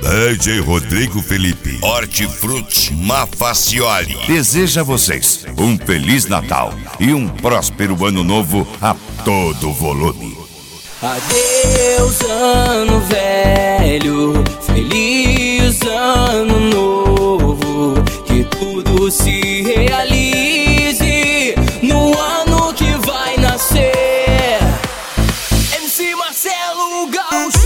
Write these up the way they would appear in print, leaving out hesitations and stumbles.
DJ Rodrigo Felipe, Hortifruti Mafacioli, deseja a vocês um Feliz Natal e um próspero Ano Novo a todo volume. Adeus, ano velho, feliz ano novo, que tudo se realize no ano que vai nascer. MC Marcelo Gaúcho.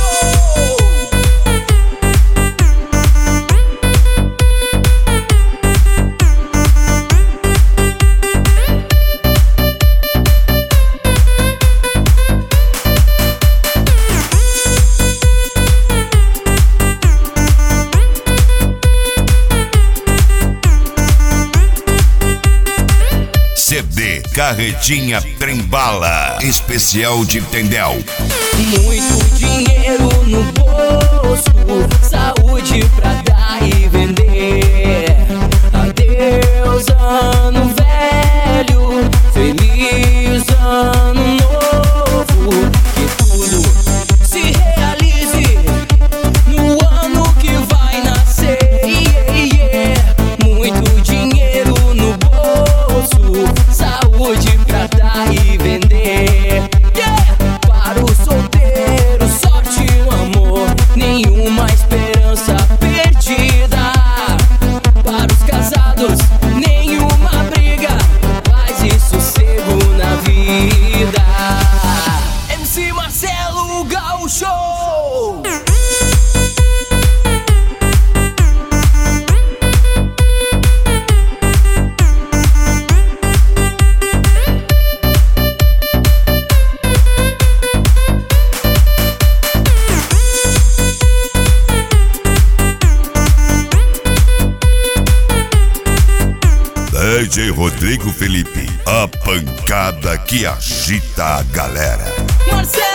CD Carretinha Trembala, especial de Tendel. Muito dinheiro no bolso, saúde pra dar e vender. Adeus, ano velho, feliz ano novo, que tudo se realize no ano que vai nascer. Muito dinheiro no bolso, saúde pra dar e vender. Para o solteiro, sorte no amor, nenhuma esperança perdida. Para os casados, nenhuma briga, paz e sossego na vida. MC Marcelo Gaúcho. DJ Rodrigo Felipe, a pancada que agita a galera. Marcelo